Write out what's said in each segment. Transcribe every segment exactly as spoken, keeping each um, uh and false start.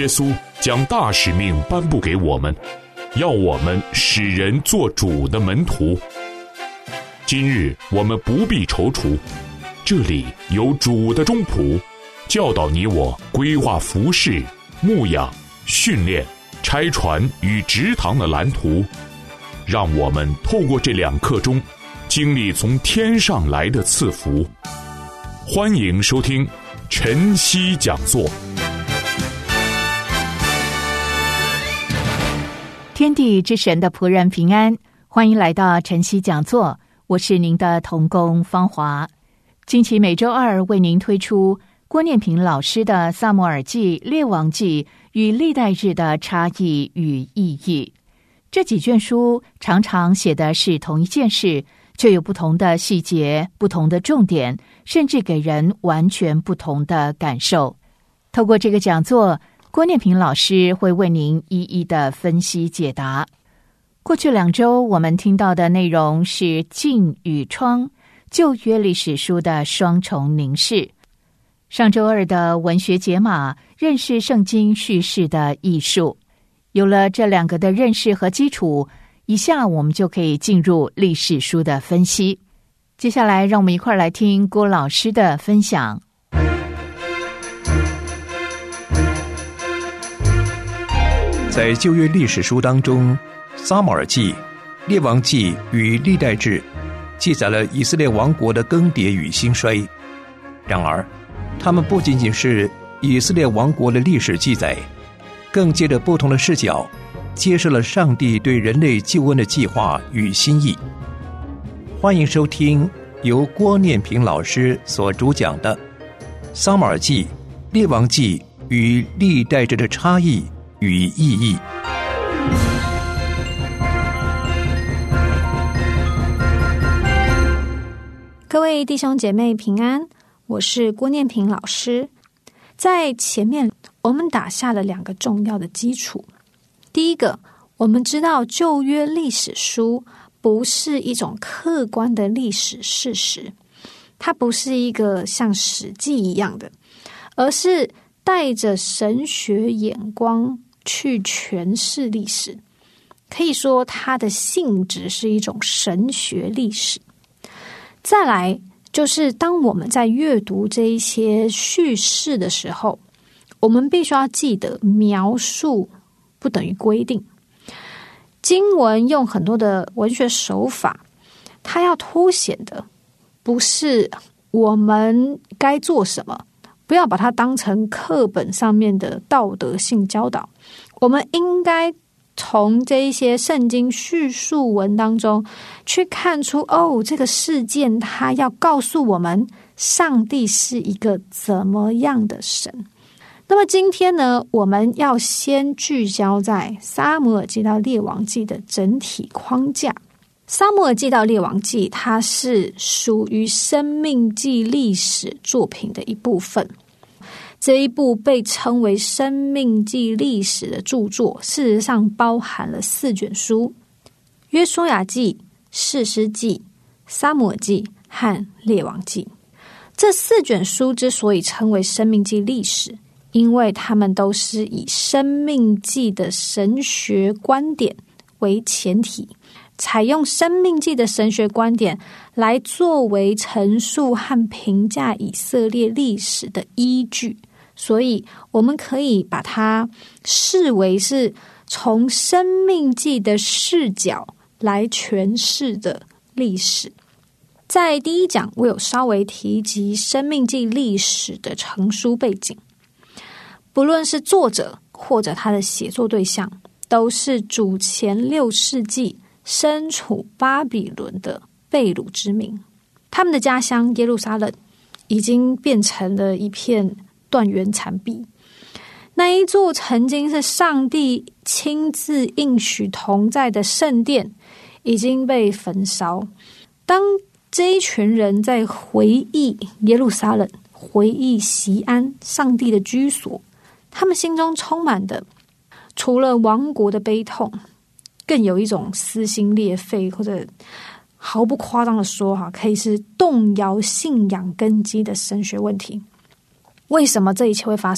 稣将大使命颁布给我们，要我们使人做主的门徒。今日我们不必踌躇，这里有主的中仆，教导你我规划服事、牧养、训练、拆船与植堂的蓝图，让我们透过这两刻钟经历从天上来的赐福。欢迎收听晨曦讲座。 天地之神的仆人平安，欢迎来到晨曦讲座，我是您的同工芳华。近期每周二为您推出郭念平老师的《撒母耳记》、《列王记》与历代志的差异与意义。这几卷书常常写的是同一件事，却有不同的细节、不同的重点，甚至给人完全不同的感受。透过这个讲座，郭念平老师会为您一一的分析解答。过去两周我们听到的内容是镜与窗，旧约历史书的双重凝视。上周二的文学解码，认识圣经叙事的艺术。有了这两个的认识和基础，以下我们就可以进入历史书的分析。接下来让我们一块来听郭老师的分享。 在旧约历史书当中，撒母耳记、列王记与历代志记载了以色列王国的更迭与兴衰。然而他们不仅仅是以色列王国的历史记载，更借着不同的视角揭示了上帝对人类救恩的计划与心意。欢迎收听由郭念平老师所主讲的《撒母耳记、列王记与历代志的差异与意义》。 各位弟兄姐妹平安，我是郭念平老师。在前面我们打下了两个重要的基础。第一个，我们知道旧约历史书不是一种客观的历史事实，它不是一个像史记一样的，而是带着神学眼光去诠释历史。可以说它的性质是一种神学历史。再来就是当我们在阅读这一些叙事的时候，我们必须要记得描述不等于规定。经文用很多的文学手法，它要凸显的不是我们该做什么，不要把它当成课本上面的道德性教导。我们应该从这一些圣经叙述文当中去看出，哦，这个事件它要告诉我们上帝是一个怎么样的神。那么今天呢，我们要先聚焦在撒母耳记到列王记的整体框架。撒母耳记到列王记，它是属于生命记历史作品的一部分。这一部被称为生命记历史的著作，事实上包含了四卷书：约书亚记、士师记、撒母耳记和列王记。这四卷书之所以称为生命记历史，因为他们都是以生命记的神学观点为前提，采用生命记的神学观点来作为陈述和评价以色列历史的依据，所以我们可以把它视为是从生命记的视角来诠释的历史。在第一讲我有稍微提及生命记历史的成书背景，不论是作者或者他的写作对象，都是主前六世纪身处巴比伦的被掳之民。他们的家乡耶路撒冷已经变成了一片断垣残壁，那一座曾经是上帝亲自应许同在的圣殿已经被焚烧。当这一群人在回忆耶路撒冷，回忆锡安上帝的居所，他们心中充满的除了亡国的悲痛，更有一种撕心裂肺，或者毫不夸张的说哈，可以是动摇信仰根基的神学问题。为什么这一切会发生？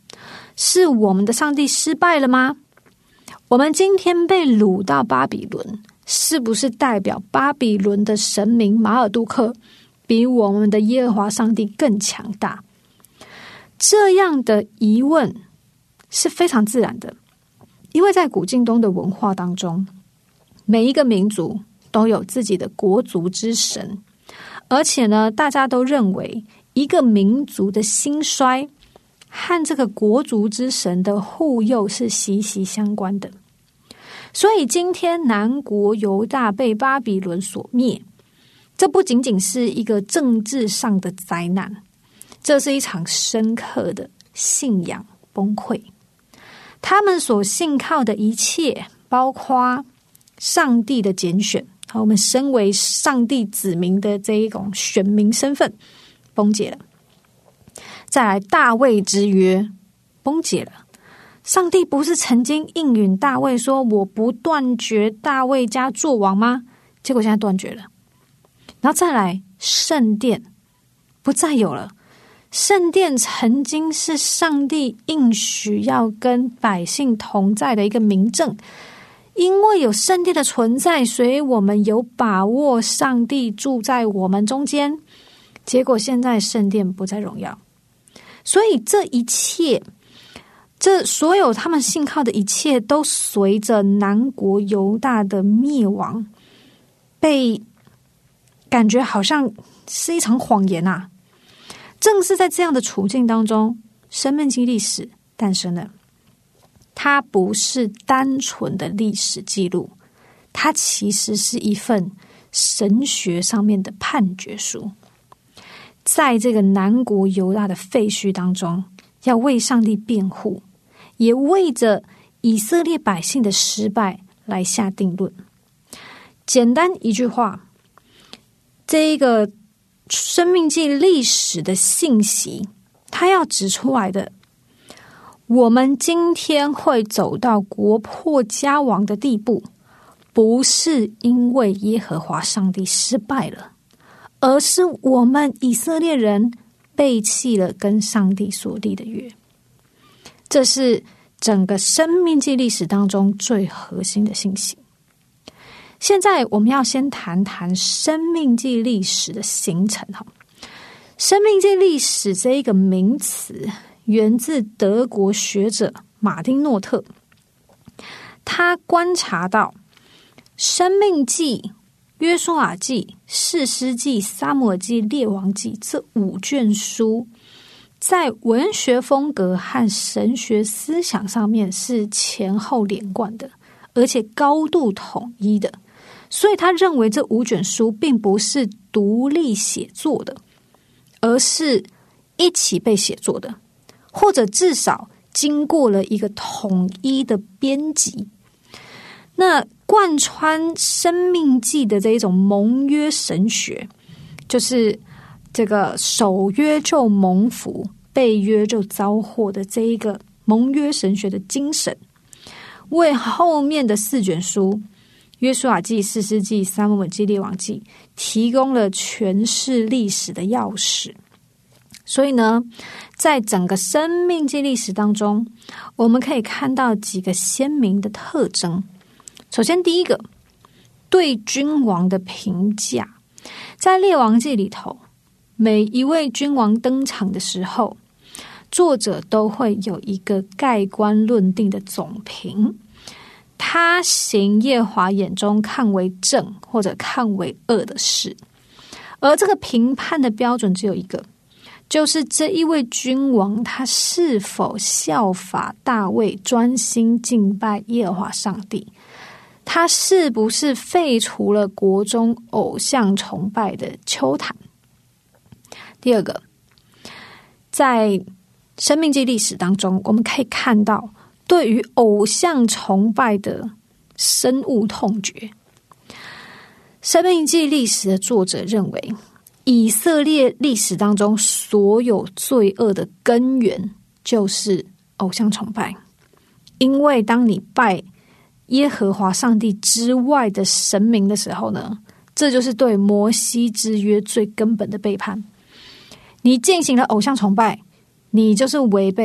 是我们的上帝失败了吗？我们今天被掳到巴比伦，是不是代表巴比伦的神明马尔杜克比我们的耶和华上帝更强大？这样的疑问是非常自然的，因为在古近东的文化当中，每一个民族都有自己的国族之神，而且呢，大家都认为一个民族的兴衰和这个国族之神的护佑是息息相关的。所以今天南国犹大被巴比伦所灭，这不仅仅是一个政治上的灾难，这是一场深刻的信仰崩溃。他们所信靠的一切，包括上帝的拣选，我们身为上帝子民的这一种选民身份崩解了。再来，大卫之约崩解了。上帝不是曾经应允大卫说，我不断绝大卫家做王吗？结果现在断绝了。然后再来，圣殿不再有了。圣殿曾经是上帝应许要跟百姓同在的一个明证，因为有圣殿的存在，所以我们有把握上帝住在我们中间。结果现在圣殿不再荣耀，所以这一切，这所有他们信靠的一切，都随着南国犹大的灭亡，被感觉好像是一场谎言啊！正是在这样的处境当中，申命记历史诞生了。它不是单纯的历史记录，它其实是一份神学上面的判决书。在这个南国犹大的废墟当中，要为上帝辩护，也为着以色列百姓的失败来下定论。简单一句话，这一个生命记历史的信息，它要指出来的，我们今天会走到国破家亡的地步，不是因为耶和华上帝失败了，而是我们以色列人背弃了跟上帝所立的约。这是整个生命记历史当中最核心的信息。现在我们要先谈谈生命记历史的形成。生命记历史这一个名词源自德国学者马丁诺特，他观察到生命记、约书亚记、士师记、撒母耳记、列王记这五卷书在文学风格和神学思想上面是前后连贯的，而且高度统一的。所以他认为这五卷书并不是独立写作的，而是一起被写作的，或者至少经过了一个统一的编辑。那贯穿生命记的这一种盟约神学，就是这个守约就蒙福，背约就遭祸的这一个盟约神学的精神，为后面的四卷书约书亚记、士师记、撒母耳记、列王记提供了诠释历史的钥匙。所以呢，在整个生命记历史当中，我们可以看到几个鲜明的特征。首先，第一个，对君王的评价。在列王记里头，每一位君王登场的时候，作者都会有一个盖棺论定的总评。他行耶和华眼中看为正或者看为恶的事，而这个评判的标准只有一个，就是这一位君王他是否效法大卫专心敬拜耶和华上帝，他是不是废除了国中偶像崇拜的邱坛。第二个，在生命记历史当中，我们可以看到对于偶像崇拜的深恶痛绝。生命记历史的作者认为，以色列历史当中所有罪恶的根源就是偶像崇拜。因为当你拜耶和华上帝之外的神明的时候呢，这就是对摩西之约最根本的背叛。你进行了偶像崇拜，你就是违背了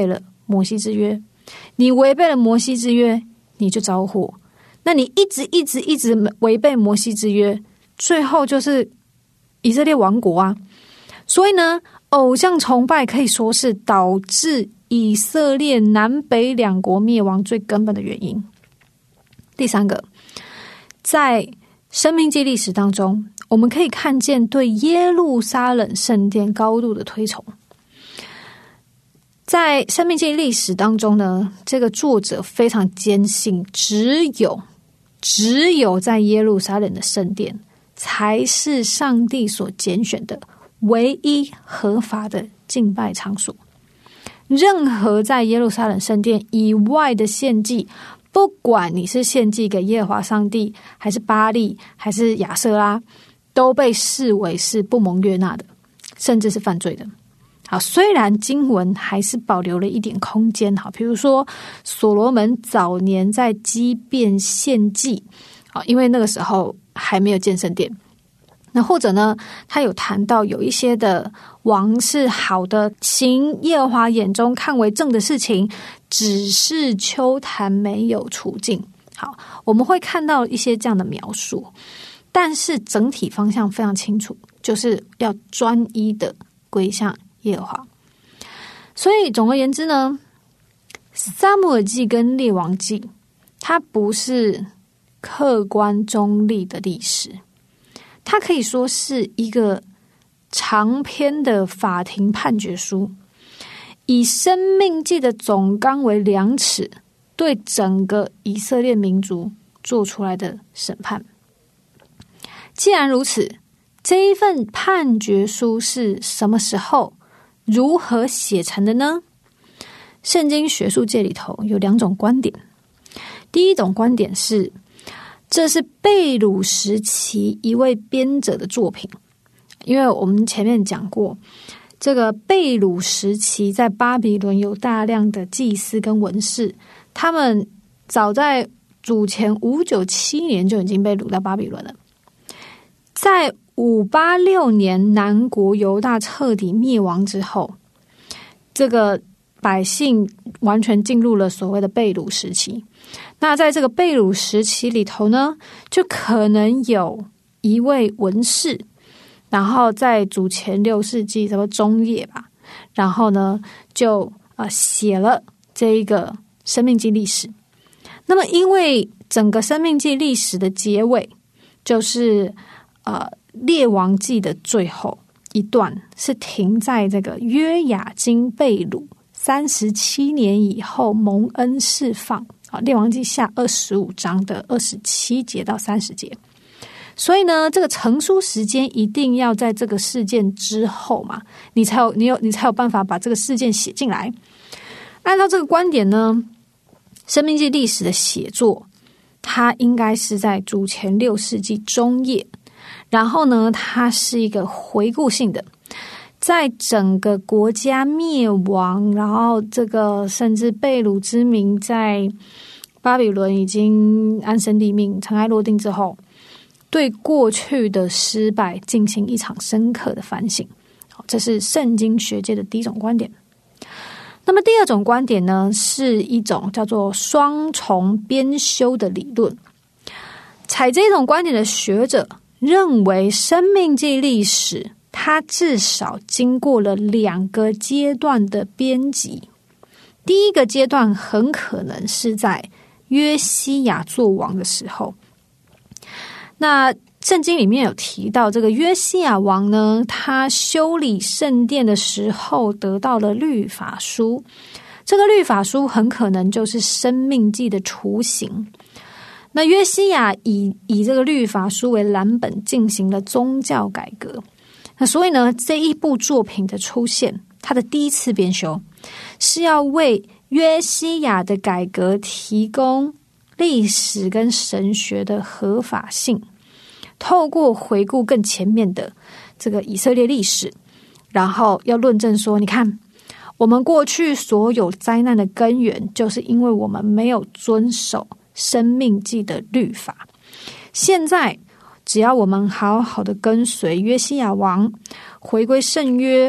摩西之约，你违背了摩西之约，你就遭祸。那你一直一直一直违背摩西之约，最后就是以色列亡国啊。所以呢，偶像崇拜可以说是导致以色列南北两国灭亡最根本的原因。第三个，在申命记历史当中，我们可以看见对耶路撒冷圣殿高度的推崇。在申命记历史当中呢，这个作者非常坚信，只有只有在耶路撒冷的圣殿才是上帝所拣选的唯一合法的敬拜场所。任何在耶路撒冷圣殿以外的献祭，不管你是献祭给耶和华上帝，还是巴力，还是亚舍拉，都被视为是不蒙悦纳的，甚至是犯罪的。好，虽然经文还是保留了一点空间，好，比如说所罗门早年在基遍献祭，好，因为那个时候还没有建圣殿。那或者呢，他有谈到有一些的王是好的，行耶和华眼中看为正的事情，只是秋坛没有除尽。好，我们会看到一些这样的描述，但是整体方向非常清楚，就是要专一的归向耶和华。所以总而言之呢，撒母耳记跟列王记它不是客观中立的历史，它可以说是一个长篇的法庭判决书，以申命记的总纲为量尺，对整个以色列民族做出来的审判。既然如此，这一份判决书是什么时候如何写成的呢？圣经学术界里头有两种观点。第一种观点是，这是被掳时期一位编者的作品。因为我们前面讲过，这个被掳时期在巴比伦有大量的祭司跟文士，他们早在主前五九七年就已经被掳到巴比伦了。在五八六年南国犹大彻底灭亡之后，这个百姓完全进入了所谓的被掳时期。那在这个被掳时期里头呢，就可能有一位文士，然后在主前六世纪什么中叶吧，然后呢就呃写了这一个申命记历史。那么因为整个申命记历史的结尾就是呃列王记的最后一段是停在这个约雅斤被掳三十七年以后蒙恩释放，列王记下二十五章的二十七节到三十节。所以呢，这个成书时间一定要在这个事件之后嘛，你才有你有你才有办法把这个事件写进来。按照这个观点呢，申命记历史的写作，它应该是在主前六世纪中叶，然后呢，它是一个回顾性的，在整个国家灭亡，然后这个甚至被掳之民在巴比伦已经安身立命、尘埃落定之后，对过去的失败进行一场深刻的反省。这是圣经学界的第一种观点。那么第二种观点呢，是一种叫做双重编修的理论。采这种观点的学者认为，申命记历史它至少经过了两个阶段的编辑。第一个阶段很可能是在约西亚做王的时候。那圣经里面有提到，这个约西亚王呢，他修理圣殿的时候得到了律法书，这个律法书很可能就是申命记的雏形。那约西亚以以这个律法书为蓝本进行了宗教改革，那所以呢，这一部作品的出现，它的第一次编修是要为约西亚的改革提供历史跟神学的合法性，透过回顾更前面的这个以色列历史，然后要论证说，你看我们过去所有灾难的根源，就是因为我们没有遵守申命记的律法。现在只要我们好好的跟随约西亚王，回归圣约，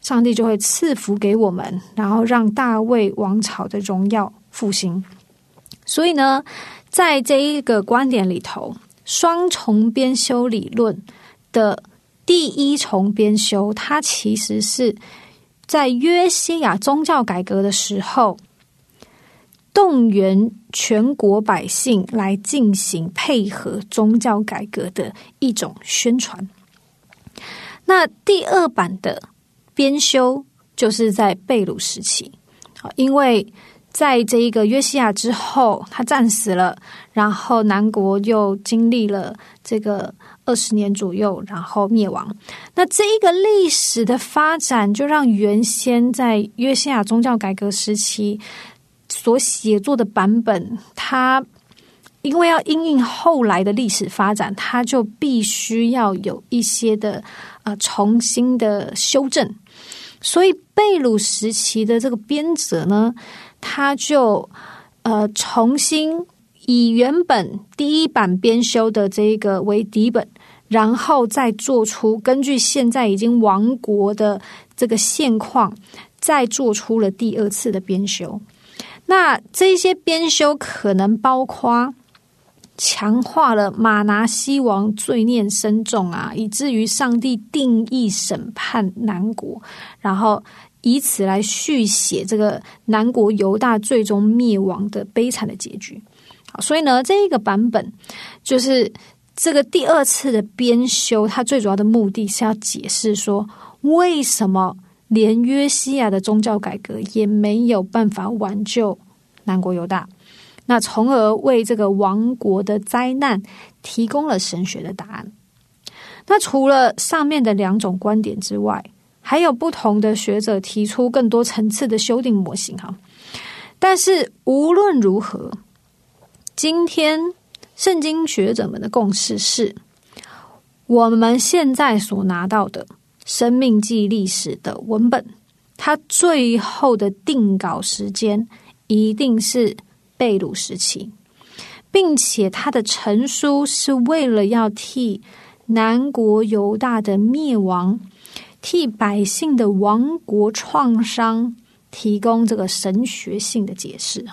上帝就会赐福给我们，然后让大卫王朝的荣耀复兴。所以呢，在这一个观点里头，双重编修理论的第一重编修，它其实是在约西亚宗教改革的时候，动员全国百姓来进行配合宗教改革的一种宣传。那第二版的编修就是在被掳时期，因为在这一个约西亚之后，他战死了，然后南国又经历了这个二十年左右，然后灭亡。那这一个历史的发展，就让原先在约西亚宗教改革时期所写作的版本，它因为要因应后来的历史发展，它就必须要有一些的呃重新的修正。所以被掳时期的这个编者呢，他就呃重新以原本第一版编修的这个为底本，然后再做出根据现在已经亡国的这个现况，再做出了第二次的编修。那这些编修可能包括强化了马拿西王罪孽深重啊，以至于上帝定义审判南国，然后以此来续写这个南国犹大最终灭亡的悲惨的结局。好，所以呢，这一个版本就是这个第二次的编修，它最主要的目的是要解释说，为什么连约西亚的宗教改革也没有办法挽救南国犹大，那从而为这个亡国的灾难提供了神学的答案。那除了上面的两种观点之外，还有不同的学者提出更多层次的修订模型哈。但是无论如何，今天圣经学者们的共识是，我们现在所拿到的生命记历史的文本，它最后的定稿时间一定是被掳时期，并且它的成书是为了要替南国犹大的灭亡，替百姓的亡国创伤提供这个神学性的解释。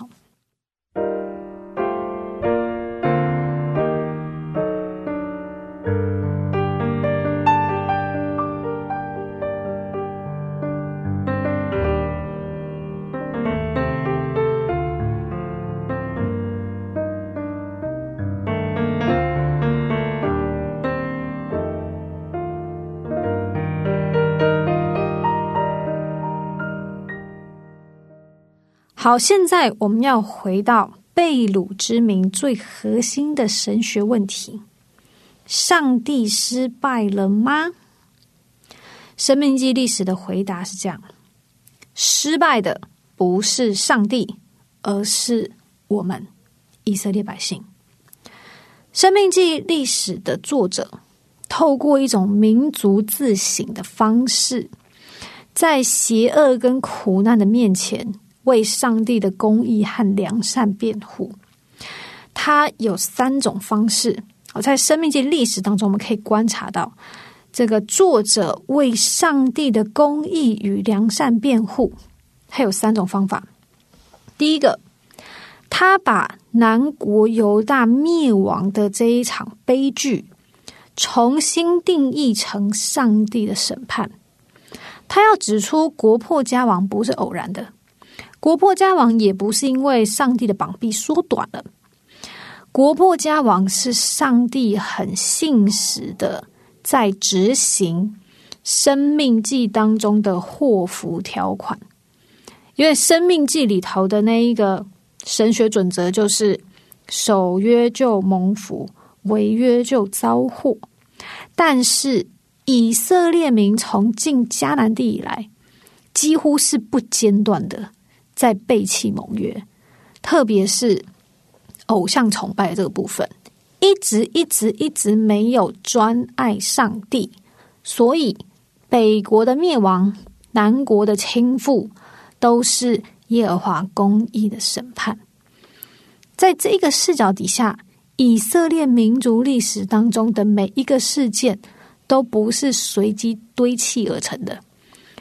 好，现在我们要回到被掳之民最核心的神学问题：上帝失败了吗？生命记历史的回答是这样：失败的不是上帝，而是我们以色列百姓。生命记历史的作者透过一种民族自省的方式，在邪恶跟苦难的面前为上帝的公义和良善辩护。它有三种方式，在生命记历史当中我们可以观察到，这个作者为上帝的公义与良善辩护，它有三种方法。第一个，他把南国犹大灭亡的这一场悲剧重新定义成上帝的审判。他要指出国破家亡不是偶然的，国破家亡也不是因为上帝的膀臂缩短了，国破家亡是上帝很信实的在执行生命记当中的祸福条款。因为生命记里头的那一个神学准则就是守约就蒙福，违约就遭祸。但是以色列民从进迦南地以来，几乎是不间断的在背弃盟约，特别是偶像崇拜这个部分，一直一直一直没有专爱上帝，所以北国的灭亡，南国的倾覆，都是耶和华公义的审判。在这个视角底下，以色列民族历史当中的每一个事件都不是随机堆砌而成的，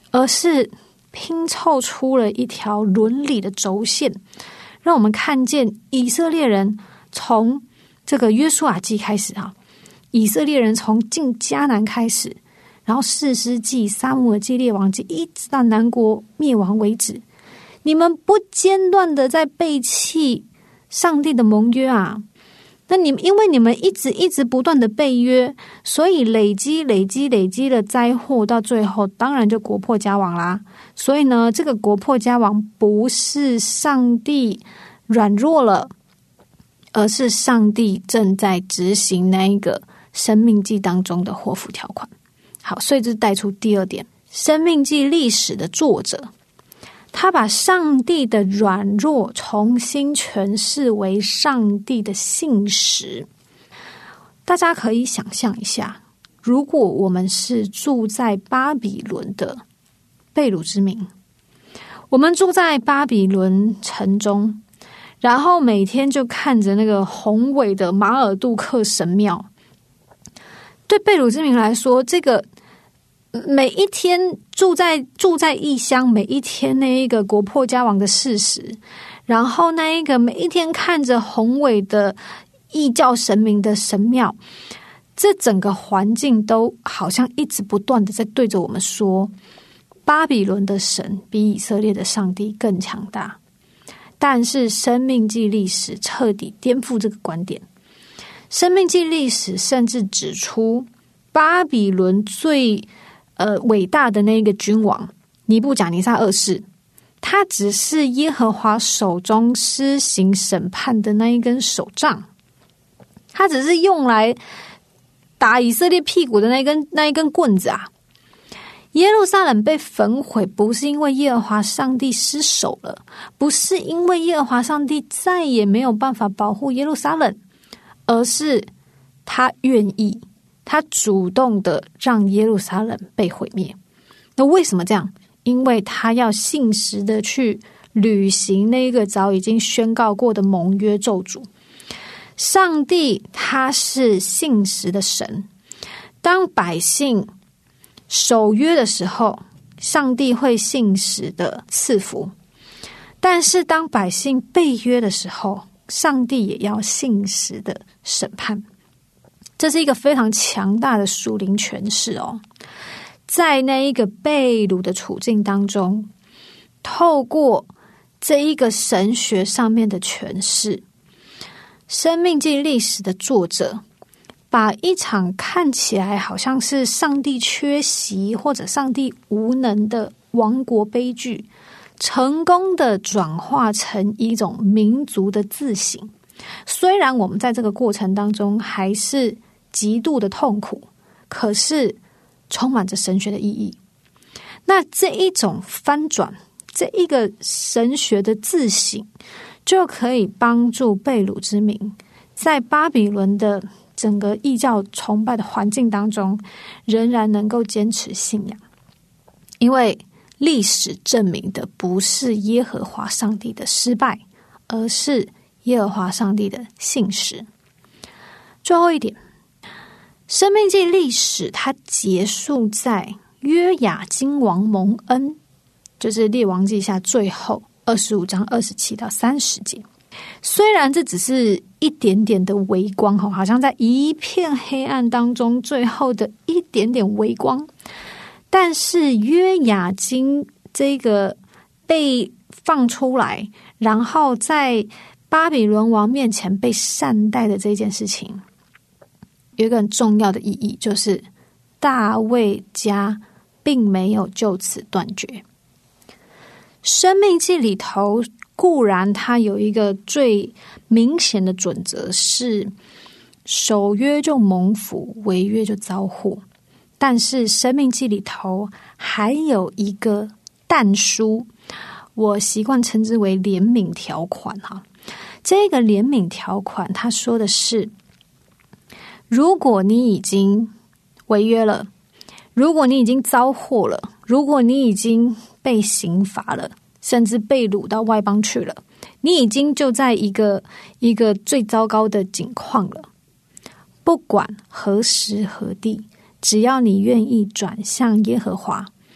而是拼凑出了一条伦理的轴线，让我们看见以色列人从这个约书亚记开始啊，以色列人从进迦南开始，然后士师记、撒母耳记、列王记，一直到南国灭亡为止，你们不间断的在背弃上帝的盟约啊！那你们因为你们一直一直不断的背约，所以累积累积累积的灾祸，到最后当然就国破家亡啦。所以呢，这个国破家亡不是上帝软弱了，而是上帝正在执行那一个生命记当中的祸福条款。好，所以这带出第二点，生命记历史的作者他把上帝的软弱重新诠释为上帝的信实。大家可以想象一下，如果我们是住在巴比伦的被掳之民，我们住在巴比伦城中，然后每天就看着那个宏伟的马尔杜克神庙，对被掳之民来说，这个每一天住在住在异乡，每一天那一个国破家亡的事实，然后那一个每一天看着宏伟的异教神明的神庙，这整个环境都好像一直不断的在对着我们说，巴比伦的神比以色列的上帝更强大。但是生命记历史彻底颠覆这个观点，生命记历史甚至指出，巴比伦最呃，伟大的那个君王尼布甲尼撒二世，他只是耶和华手中施行审判的那一根手杖，他只是用来打以色列屁股的那一根那一根棍子啊！耶路撒冷被焚毁，不是因为耶和华上帝失手了，不是因为耶和华上帝再也没有办法保护耶路撒冷，而是他愿意。他主动的让耶路撒冷被毁灭。那为什么这样？因为他要信实的去履行那个早已经宣告过的盟约咒诅。上帝他是信实的神，当百姓守约的时候，上帝会信实的赐福，但是当百姓背约的时候，上帝也要信实的审判。这是一个非常强大的属灵诠释哦，在那一个被掳的处境当中，透过这一个神学上面的诠释，生命记历史的作者把一场看起来好像是上帝缺席或者上帝无能的亡国悲剧，成功的转化成一种民族的自省。虽然我们在这个过程当中还是极度的痛苦，可是充满着神学的意义。那这一种翻转，这一个神学的自省，就可以帮助被掳之民在巴比伦的整个异教崇拜的环境当中，仍然能够坚持信仰。因为历史证明的不是耶和华上帝的失败，而是耶和华上帝的信实。最后一点，生命记历史它结束在约雅斤王蒙恩，就是列王记下最后二十五章二十七到三十节。虽然这只是一点点的微光，好像在一片黑暗当中最后的一点点微光，但是约雅斤这个被放出来，然后在巴比伦王面前被善待的这件事情，有一个很重要的意义，就是大卫家并没有就此断绝。生命记里头固然它有一个最明显的准则，是守约就蒙福，违约就遭祸，但是生命记里头还有一个但书，我习惯称之为怜悯条款哈。这个怜悯条款它说的是，如果你已经违约了，如果你已经遭祸了，如果你已经被刑罚了，甚至被掳到外邦去了，你已经就在一个一个最糟糕的境况了，不管何时何地，只要你愿意转向耶和华，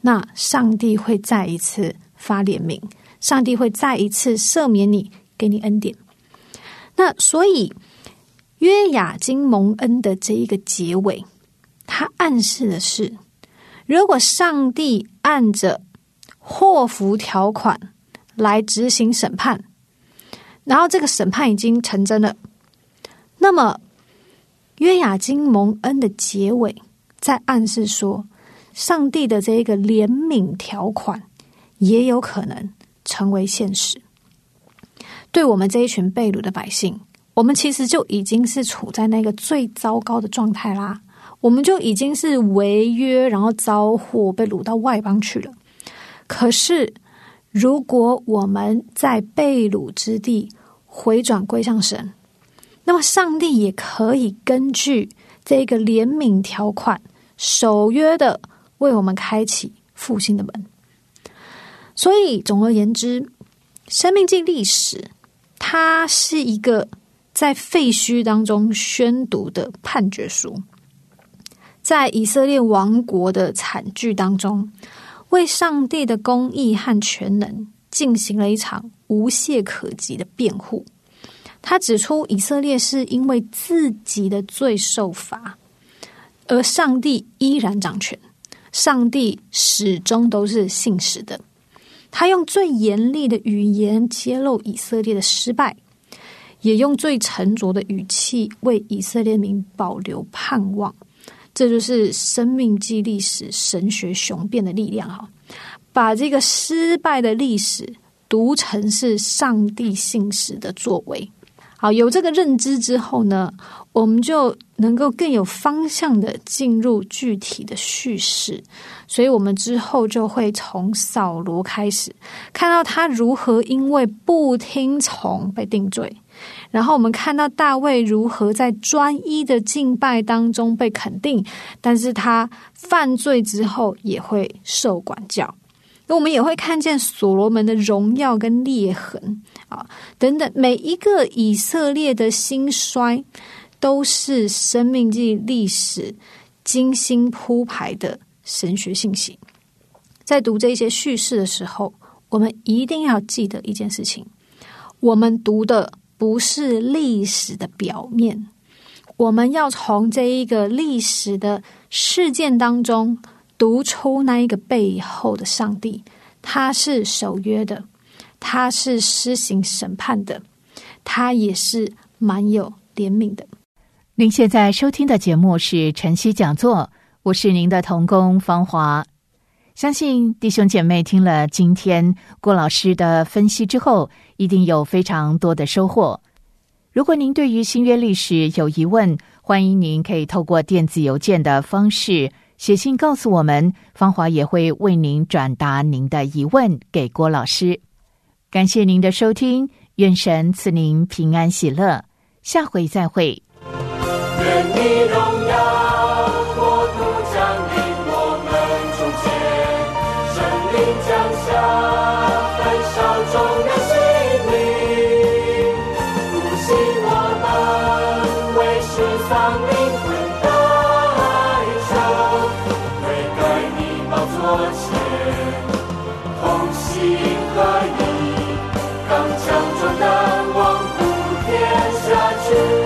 那上帝会再一次发怜悯，上帝会再一次赦免你，给你恩典。那所以约雅斤蒙恩的这一个结尾，它暗示的是，如果上帝按着祸福条款来执行审判，然后这个审判已经成真了，那么约雅斤蒙恩的结尾在暗示说，上帝的这一个怜悯条款也有可能成为现实。对我们这一群被掳的百姓，我们其实就已经是处在那个最糟糕的状态啦，我们就已经是违约，然后遭祸，被掳到外邦去了。可是如果我们在被掳之地回转归向神，那么上帝也可以根据这个怜悯条款守约的为我们开启复兴的门。所以总而言之，申命记历史它是一个在废墟当中宣读的判决书，在以色列王国的惨剧当中，为上帝的公义和全能进行了一场无懈可击的辩护。他指出以色列是因为自己的罪受罚，而上帝依然掌权，上帝始终都是信实的。他用最严厉的语言揭露以色列的失败，也用最沉着的语气为以色列民保留盼望。这就是申命记历史神学雄辩的力量哈，把这个失败的历史读成是上帝信实的作为。好，有这个认知之后呢，我们就能够更有方向的进入具体的叙事。所以我们之后就会从扫罗开始，看到他如何因为不听从被定罪，然后我们看到大卫如何在专一的敬拜当中被肯定，但是他犯罪之后也会受管教。我们也会看见所罗门的荣耀跟裂痕啊，等等，每一个以色列的兴衰都是申命记历史精心铺排的神学信息。在读这些叙事的时候，我们一定要记得一件事情，我们读的不是历史的表面，我们要从这一个历史的事件当中读出那一个背后的上帝，他是守约的，他是施行审判的，他也是蛮有怜悯的。 您现在收听的节目是晨曦讲座，我是您的同工芳华。相信弟兄姐妹听了今天郭老师的分析之后，一定有非常多的收获。如果您对于新约历史有疑问，欢迎您可以透过电子邮件的方式写信告诉我们，芳华也会为您转达您的疑问给郭老师。感谢您的收听，愿神赐您平安喜乐，下回再会。 愿你荣耀国度降临我们中间，圣灵降下焚烧众人心灵，复兴我们为世丧灵魂代求，悔改你宝座前同心合一，刚强壮胆往普天下去。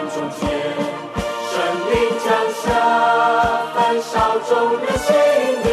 众人心灵